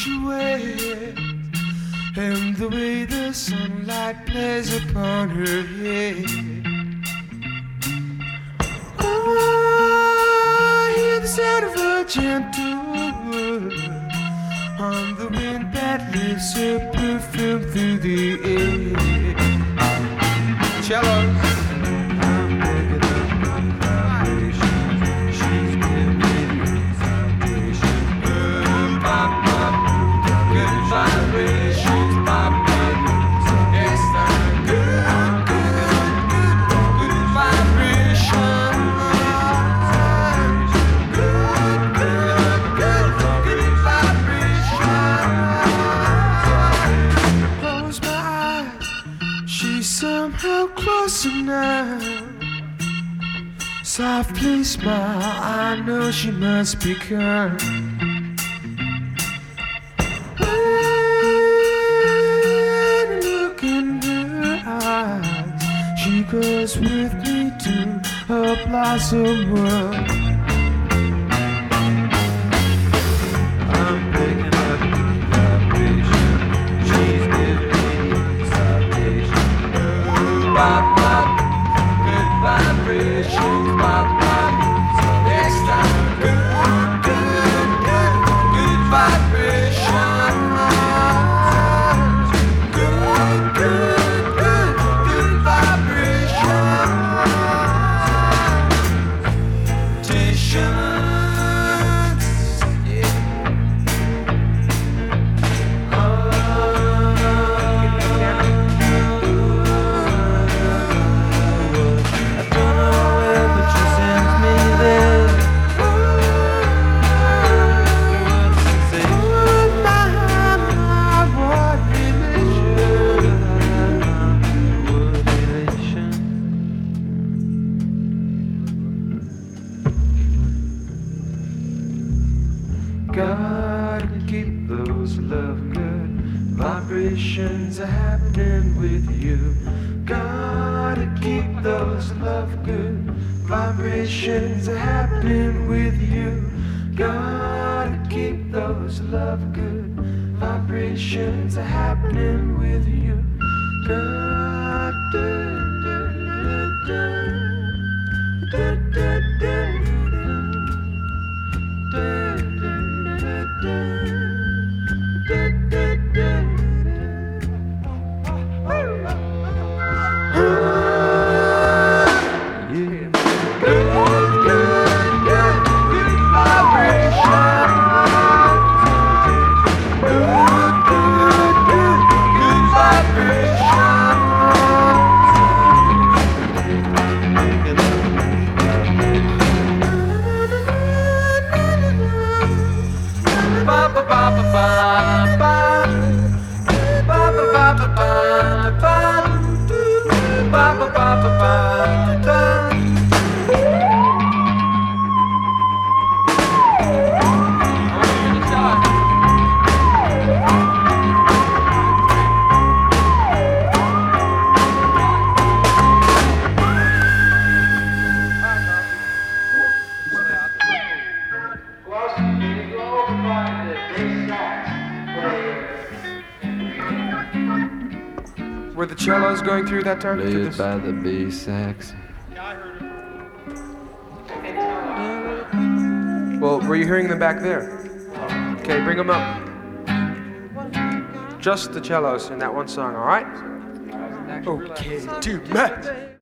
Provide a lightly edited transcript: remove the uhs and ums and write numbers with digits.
she wears, and the way the sunlight plays upon her head. Oh, I hear the sound of a gentle word on the wind that lifts her perfume through the air. Cellos. Somehow closer now. Softly smile, I know she must be kind. When I look in her eyes, she goes with me to a blossom world. I'm picking up vibration. She's giving me salvation. Bop, bop, good vibrations, bop, bop. Next time, good vibrations. Good vibrations. T-shirts, yeah. Gotta keep those love good vibrations are happening with you. Gotta keep those love good vibrations are happening with you. Gotta keep those love good vibrations are happening with you. Were the cellos going through that time? Played by the bass sax. Well, were you hearing them back there? Okay, bring them up. Just the cellos in that one song, all right? Okay, too much.